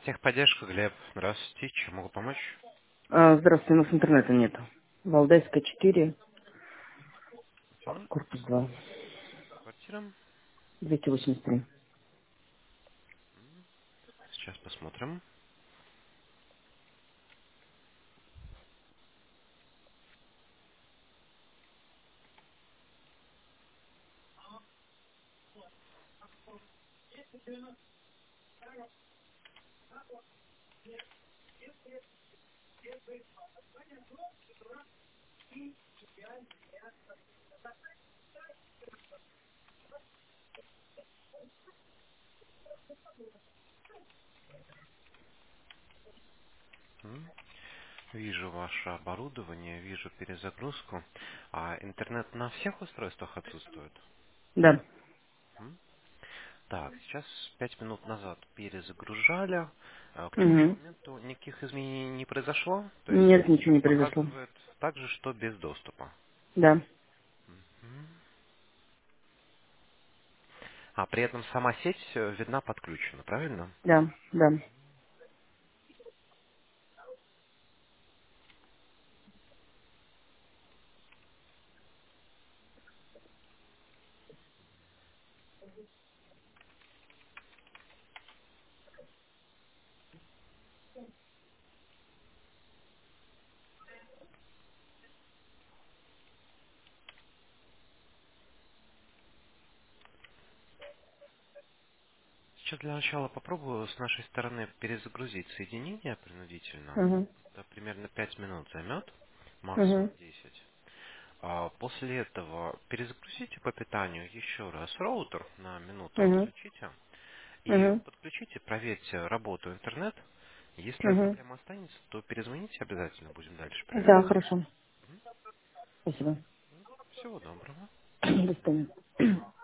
Техподдержка, Глеб. Здравствуйте. Чем могу помочь? Здравствуйте, у нас интернета нет. Валдайская 4, Мгм. корпус 2, Квартира. 283. Сейчас посмотрим. Мгм. Вижу ваше оборудование, вижу перезагрузку. А интернет на всех устройствах отсутствует? Да. Мгм. Так, сейчас 5 минут назад перезагружали. К текущему Угу. моменту никаких изменений не произошло. То есть Нет, ничего не произошло. показывает так же, что без доступа. Да, Мгм. А при этом сама сеть видна подключена, правильно? да, да. Сейчас для начала попробую с нашей стороны перезагрузить соединение принудительно. Угу. Это примерно 5 минут займет, максимум Угу. 10. После этого перезагрузите по питанию еще раз роутер на минуту Угу. отключите и Угу. подключите, проверьте работу интернет. Если Угу. проблема останется, то перезвоните обязательно, будем дальше Да, проверять. хорошо. Спасибо. Всего доброго. До свидания.